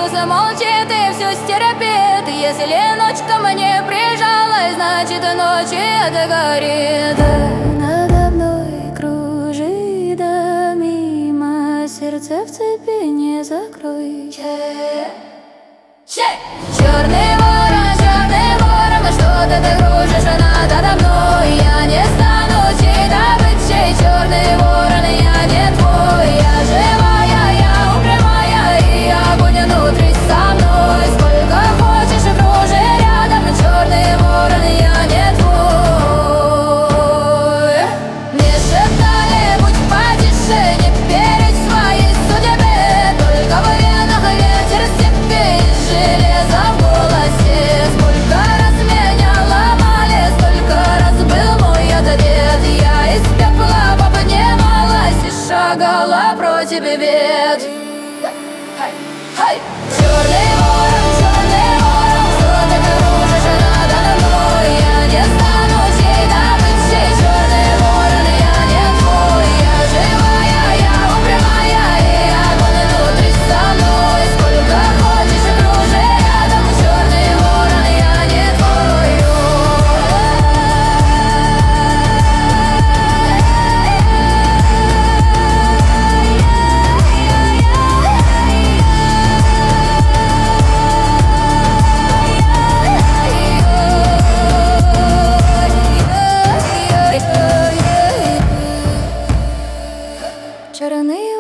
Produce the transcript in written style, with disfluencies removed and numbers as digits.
искусно молчит и все стерпит. Если ночь ко мне прижалась, значит ночи это горит. Надо мной кружит, да мимо сердце в цепи не закрой. Черный ворон, что ты кружишь надо мной? Я не стану чьей добычей, черный ворон, я не твой. Я живая, я упрямая, и огонь внутри со мной. Сколько хочешь, кружи рядом, черный ворон, я не твой. Мне шептали, будь потише, не верить своей судьбе. Только в венах ветер степи, железо в голосе. Сколько раз меня ломали, столько раз был мой ответ. Я из пепла поднималась и шагала против бед. Черный ворон, что ты кружишь надо мной? Я не стану чьей добычей, черный ворон, я не твой. Я живая, я упрямая, и огонь внутри со мной. Сколько хочешь, кружи рядом, черный ворон, я не твой. Черный